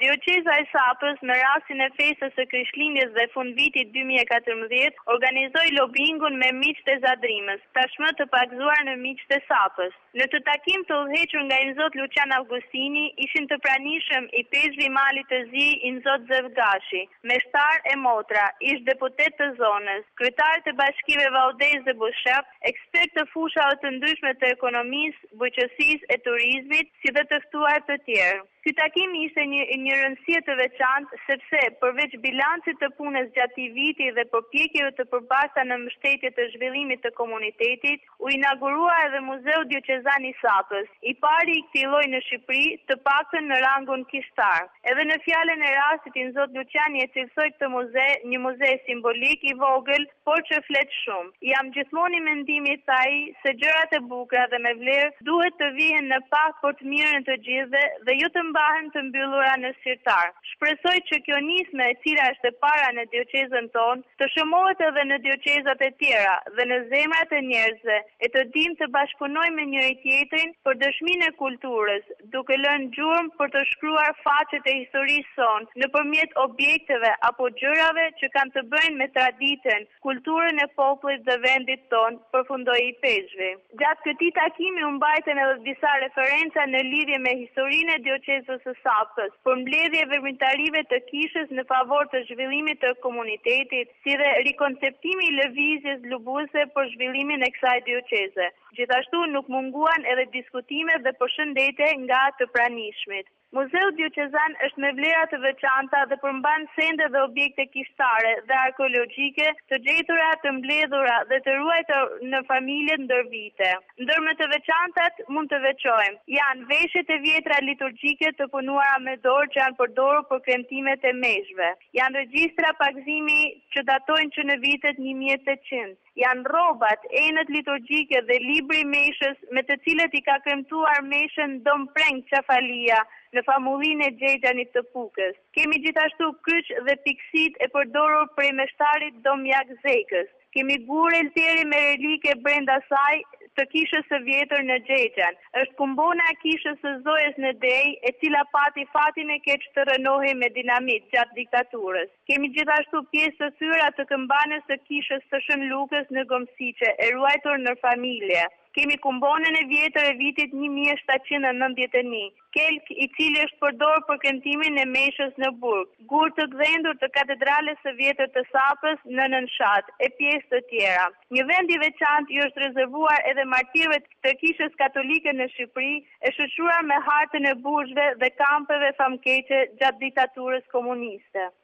Dioqeza e Sapës, me rastin e festës së Krishtlindjes dhe fundvitit 2014, organizoi lobingun me miqtë e Zadrimës, tashmë të pagzuar në miqtë e Sapës. Në të takim të udhëhequr nga Inzot Lucian Augustini, ishin të pranishëm i peshqvi Malit të Zi, Inzot Zevgashi, meshtar e motra, ish deputet të zonës, kryetar të bashkive Valdez dhe Bushaq, ekspert të fushave të ndryshme të ekonomisë, bujqësisë e turizmit, si dhe të ftuar të tjerë. Ky takim ishte një rëndësie të veçantë sepse përveç bilancit të punës gjatë këtij viti dhe përpjekjeve të përbashkëta në mbështetje të zhvillimit të komunitetit, u inaugurua edhe Muzeu Dioqezan i Sapës, i pari i këtij lloji në Shqipëri, të paktën në rangun kishtar. Edhe në fjalën e rastit Inzot Luciani e cilësoi këtë muze, një muze simbolik i vogël, por që flet shumë. Jam gjithmonë i mendimit të ai se gjërat e bukura dhe me vlerë duhet të vihen në pak për të mirën të gjithëve dhe jo të mbahen të mbyllura në sirtar. Shpresoj që kjo nismë e cila është e para në dioqezën tonë, të shëmohet edhe në dioqezat e tjera dhe në zemrat e njerëzve, e të dimë të bashkëpunojmë me njëri tjetrin për dëshminë e kulturës, duke lënë gjurmë për të shkruar faqet e historisë sonë nëpërmjet objekteve apo gjërave që kanë të bëjnë me traditën, kulturën e popullit dhe vendit tonë, përfundoi i peshqvi. Gjatë këtij takimi u mbajtën edhe disa referenca në lidhje me historinë e dioqezës së Sapës, për mbledhje veprimtarive të kishës në favor të zhvillimit të komunitetit, si dhe rikonceptimi i lëvizjes lubuese për zhvillimin e kësaj dioqeze. Gjithashtu nuk munguan edhe diskutime dhe përshëndetje nga të pranishmit. Muzeu Dioqezan është me vlera të veçanta dhe përmban sende dhe objekte kishtare dhe arkeologjike të gjetura, të mbledhura dhe të ruajtur në familje ndër vite. Ndër më të veçantat mund të veçojmë janë veshjet e vjetra liturgjike të punuara me dorë që janë përdorur për kremtimet e meshve. Janë regjistra pagëzimi që datojnë që në vitet 1800. Janë rrobat, enët liturgjike dhe libri i meshës me të cilët i ka kremtuar meshën Dom Preng Qafalia në famullinë e Xhexhanit të Pukës. Kemi gjithashtu kryq dhe pikësit e përdorur prej meshtarit Dom Jak Zekës. Kemi gur elteri me relike brenda saj të kishës së vjetër në Xhexhan. Është kumbona e kishës së Zojes në Dej, e cila pati fatin e keq të rënohej me dinamit gjatë diktaturës. Kemi gjithashtu pjesë të thyra të këmbanës së kishës së Shën Lukës në Gomsiqe, e ruajtur në familje. Kemi kumbonën e vjetër e vitit 1791, kelk i cili është përdorur për kremtimin e meshës në burg, gur të gdhendur të katedrales së vjetër të Sapës në Nënshat, e pjesë të tjera. Një vend i veçantë i është rezervuar edhe martirëve të kishës katolike në Shqipëri, e shoqëruar me hartën e burgjve dhe kampeve famkeqe gjatë diktaturës komuniste.